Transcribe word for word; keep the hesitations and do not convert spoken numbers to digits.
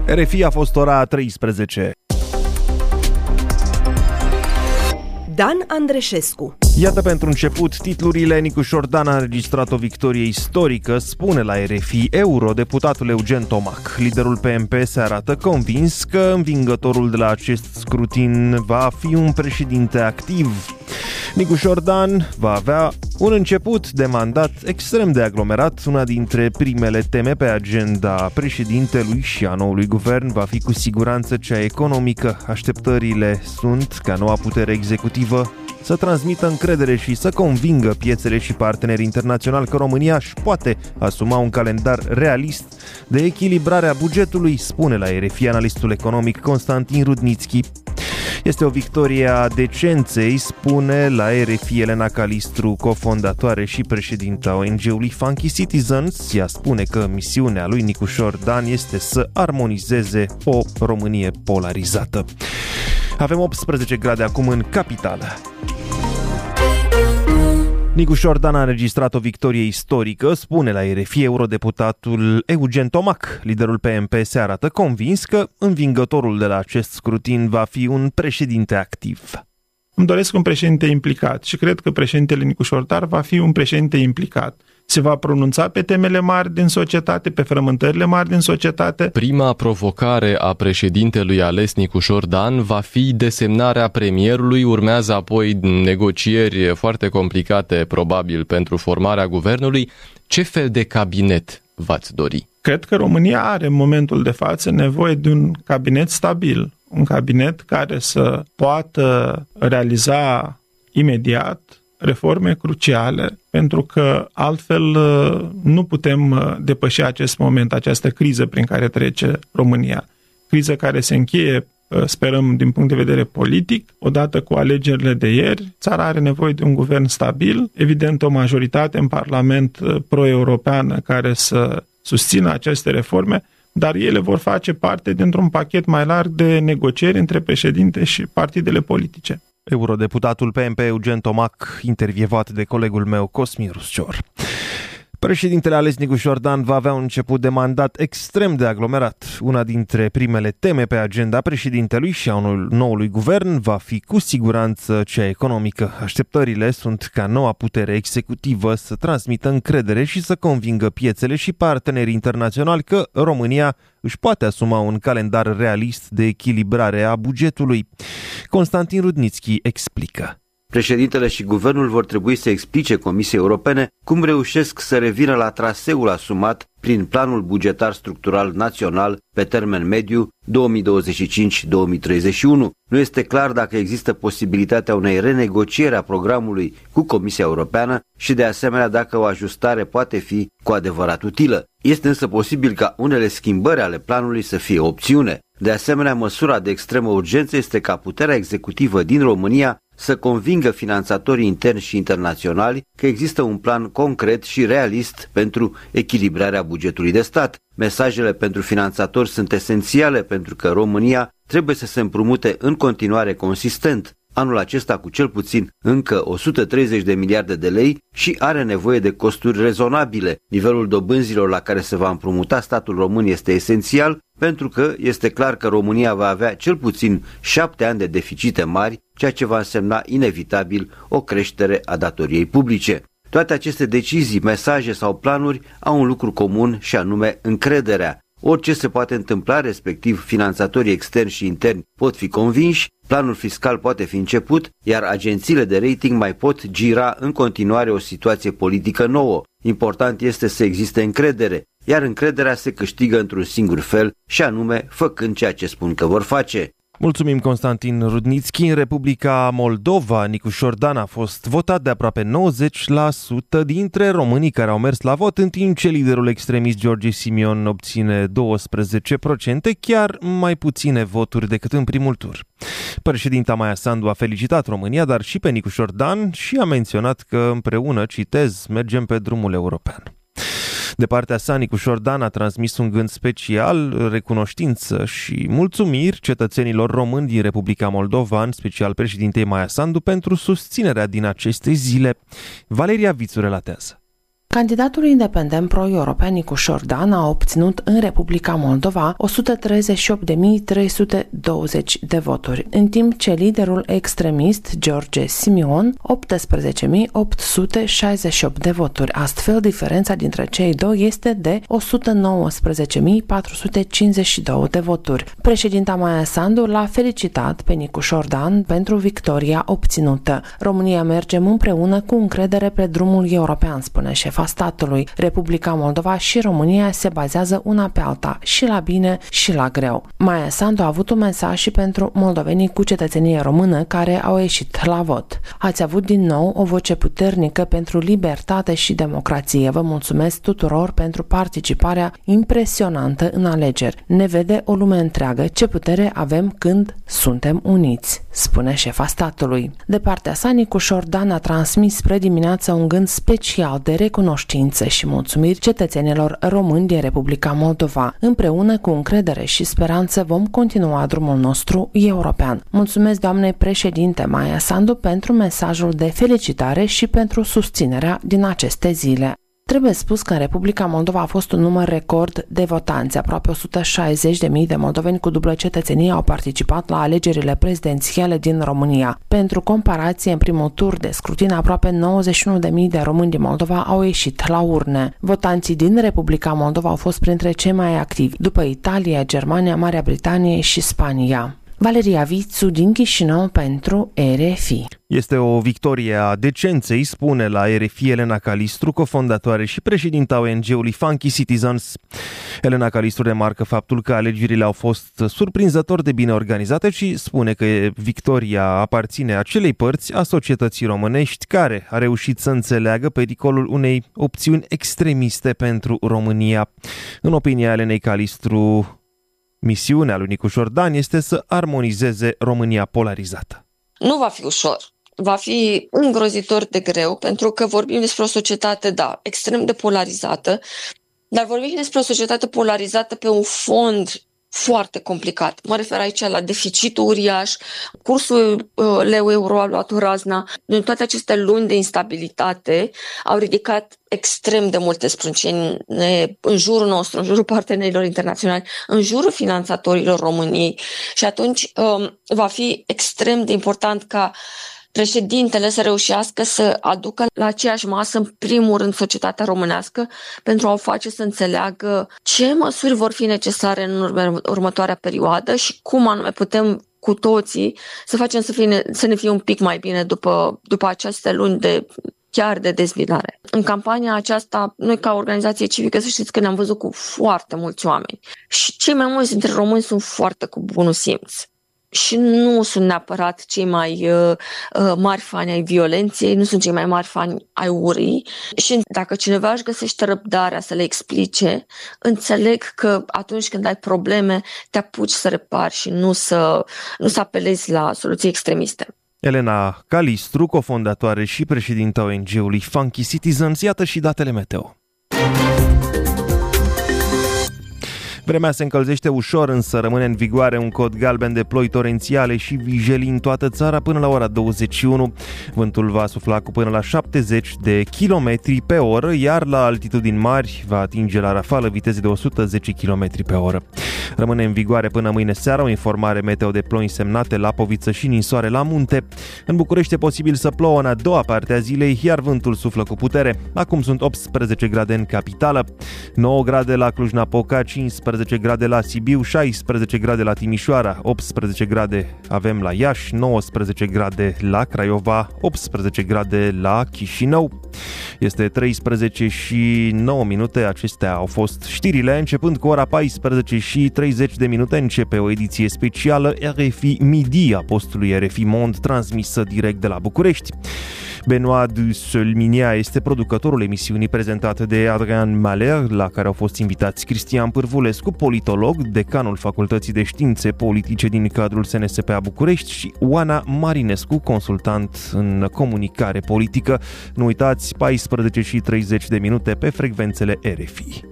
R F I a fost ora treisprezece. Dan Andreșescu. Iată pentru început titlurile. Nicușor Dan a înregistrat o victorie istorică, spune la R F I eurodeputatul Eugen Tomac. Liderul P M P se arată convins că învingătorul de la acest scrutin va fi un președinte activ. Nicușor Dan va avea un început de mandat extrem de aglomerat. Una dintre primele teme pe agenda președintelui și a noului guvern va fi cu siguranță cea economică. Așteptările sunt ca noua putere executivă să transmită încredere și să convingă piețele și partenerii internaționali că România își poate asuma un calendar realist de echilibrare a bugetului, spune la R F I analistul economic Constantin Rudnițchi. Este o victorie a decenței, spune la R F I Elena Calistru, cofondatoare și președinta O N G-ului Funky Citizens. Ea spune că misiunea lui Nicușor Dan este să armonizeze o Românie polarizată. Avem optsprezece grade acum în capitală. Nicușor Dan a înregistrat o victorie istorică, spune la R F I eurodeputatul Eugen Tomac. Liderul P M P se arată convins că învingătorul de la acest scrutin va fi un președinte activ. Îmi doresc un președinte implicat și cred că președintele Nicușor Dan va fi un președinte implicat. Se va pronunța pe temele mari din societate, pe frământările mari din societate. Prima provocare a președintelui ales Nicușor Dan va fi desemnarea premierului, urmează apoi negocieri foarte complicate, probabil, pentru formarea guvernului. Ce fel de cabinet v-ați dori? Cred că România are în momentul de față nevoie de un cabinet stabil, un cabinet care să poată realiza imediat reforme cruciale, pentru că altfel nu putem depăși acest moment, această criză prin care trece România. Criză care se încheie, sperăm, din punct de vedere politic, odată cu alegerile de ieri. Țara are nevoie de un guvern stabil, evident o majoritate în Parlament pro-europeană care să susțină aceste reforme, dar ele vor face parte dintr-un pachet mai larg de negocieri între președinte și partidele politice. Eurodeputatul P M P Eugen Tomac, intervievat de colegul meu Cosmin Ruscior. Președintele ales Nicușor Dan va avea un început de mandat extrem de aglomerat. Una dintre primele teme pe agenda președintelui și a noului guvern va fi cu siguranță cea economică. Așteptările sunt ca noua putere executivă să transmită încredere și să convingă piețele și partenerii internaționali că România își poate asuma un calendar realist de echilibrare a bugetului. Constantin Rudnițchi explică. Președintele și guvernul vor trebui să explice Comisiei Europene cum reușesc să revină la traseul asumat prin planul bugetar structural național pe termen mediu două mii douăzeci și cinci două mii treizeci și unu. Nu este clar dacă există posibilitatea unei renegocieri a programului cu Comisia Europeană și de asemenea dacă o ajustare poate fi cu adevărat utilă. Este însă posibil ca unele schimbări ale planului să fie opțiune. De asemenea, măsura de extremă urgență este ca puterea executivă din România să convingă finanțatorii interni și internaționali că există un plan concret și realist pentru echilibrarea bugetului de stat. Mesajele pentru finanțatori sunt esențiale pentru că România trebuie să se împrumute în continuare consistent, anul acesta cu cel puțin încă o sută treizeci de miliarde de lei și are nevoie de costuri rezonabile. Nivelul dobânzilor la care se va împrumuta statul român este esențial pentru că este clar că România va avea cel puțin șapte ani de deficite mari, ceea ce va însemna inevitabil o creștere a datoriei publice. Toate aceste decizii, mesaje sau planuri au un lucru comun și anume încrederea. Orice se poate întâmpla, respectiv finanțatorii externi și interni pot fi convinși, planul fiscal poate fi început, iar agențiile de rating mai pot gira în continuare o situație politică nouă. Important este să existe încredere, iar încrederea se câștigă într-un singur fel și anume făcând ceea ce spun că vor face. Mulțumim, Constantin Rudnițchi. În Republica Moldova, Nicușor Dan a fost votat de aproape nouăzeci la sută dintre românii care au mers la vot, în timp ce liderul extremist George Simion obține doisprezece la sută, chiar mai puține voturi decât în primul tur. Președinta Maia Sandu a felicitat România, dar și pe Nicușor Dan și a menționat că împreună, citez, mergem pe drumul european. De partea sa, Nicușor Dan a transmis un gând special, recunoștință și mulțumiri cetățenilor români din Republica Moldova, în special președintei Maia Sandu, pentru susținerea din aceste zile. Valeria Vițu relatează. Candidatul independent pro-european Nicușor Dan a obținut în Republica Moldova o sută treizeci și opt de mii trei sute douăzeci de voturi, în timp ce liderul extremist George Simion optsprezece mii opt sute șaizeci și opt de voturi. Astfel, diferența dintre cei doi este de o sută nouăsprezece mii patru sute cincizeci și doi de voturi. Președinta Maia Sandu l-a felicitat pe Nicușor Dan pentru victoria obținută. România mergem împreună cu încredere pe drumul european, spune șefa statului. Republica Moldova și România se bazează una pe alta, și la bine și la greu. Maia Sandu a avut un mesaj și pentru moldovenii cu cetățenie română care au ieșit la vot. Ați avut din nou o voce puternică pentru libertate și democrație. Vă mulțumesc tuturor pentru participarea impresionantă în alegeri. Ne vede o lume întreagă ce putere avem când suntem uniți, spune șefa statului. De partea sa, Nicușor Dan a transmis spre dimineață un gând special de recunoștință și mulțumiri cetățenilor români din Republica Moldova. Împreună cu încredere și speranță vom continua drumul nostru european. Mulțumesc doamnei președinte Maia Sandu pentru mesajul de felicitare și pentru susținerea din aceste zile. Trebuie spus că în Republica Moldova a fost un număr record de votanți. Aproape o sută șaizeci de mii de moldoveni cu dublă cetățenie au participat la alegerile prezidențiale din România. Pentru comparație, în primul tur de scrutin, aproape nouăzeci și unu de mii de români din Moldova au ieșit la urne. Votanții din Republica Moldova au fost printre cei mai activi, după Italia, Germania, Marea Britanie și Spania. Valeria Vițu din Chișinău pentru R F I. Este o victorie a decenței, spune la R F I Elena Calistru, cofondatoare și președinta O N G-ului Funky Citizens. Elena Calistru remarcă faptul că alegerile au fost surprinzător de bine organizate și spune că victoria aparține acelei părți a societății românești care a reușit să înțeleagă pericolul unei opțiuni extremiste pentru România. În opinia Elenei Calistru, misiunea lui Nicușor Dan este să armonizeze România polarizată. Nu va fi ușor. Va fi îngrozitor de greu, pentru că vorbim despre o societate, da, extrem de polarizată, dar vorbim despre o societate polarizată pe un fond foarte complicat. Mă refer aici la deficitul uriaș, cursul uh, leu-euro a luat o razna. În toate aceste luni de instabilitate au ridicat extrem de multe sprânceni în jurul nostru, în jurul partenerilor internaționali, în jurul finanțatorilor României și atunci um, va fi extrem de important ca președintele să reușească să aducă la aceeași masă, în primul rând, societatea românească pentru a o face să înțeleagă ce măsuri vor fi necesare în urmă, următoarea perioadă și cum anume putem cu toții să facem să, fie, să ne fie un pic mai bine după, după aceste luni de chiar de dezbinare. În campania aceasta, noi ca organizație civică, să știți că ne-am văzut cu foarte mulți oameni și cei mai mulți dintre români sunt foarte cu bunul simț. Și nu sunt neapărat cei mai uh, uh, mari fani ai violenței, nu sunt cei mai mari fani ai urii. Și dacă cineva își găsește răbdarea să le explice, înțeleg că atunci când ai probleme, te apuci să repari și nu să, nu să apelezi la soluții extremiste. Elena Calistru, cofondatoare și președinta O N G-ului Funky Citizens, iată și datele meteo. Vremea se încălzește ușor, însă rămâne în vigoare un cod galben de ploi torențiale și vijelii în toată țara până la ora douăzeci și unu. Vântul va sufla cu până la șaptezeci de kilometri pe oră, iar la altitudini mari va atinge la rafală viteze de o sută zece kilometri pe oră. Rămâne în vigoare până mâine seara o informare meteo de ploi însemnate la Poviță și ninsoare la munte. În București e posibil să plouă în a doua parte a zilei, iar vântul suflă cu putere. Acum sunt optsprezece grade în capitală, nouă grade la Cluj-Napoca, cincisprezece grade la Sibiu, șaisprezece grade la Timișoara, optsprezece grade avem la Iași, nouăsprezece grade la Craiova, optsprezece grade la Chișinău. Este treisprezece și nouă minute, acestea au fost știrile. Începând cu ora paisprezece și treizeci de minute începe o ediție specială R F I Midi a postului R F I Mond, transmisă direct de la București. Benoît Dusolminia este producătorul emisiunii, prezentate de Adrian Maler, la care au fost invitați Cristian Pârvulescu, politolog, decanul Facultății de Științe Politice din cadrul S N S P A București, și Oana Marinescu, consultant în comunicare politică. Nu uitați, paisprezece și treizeci de minute pe frecvențele R F I.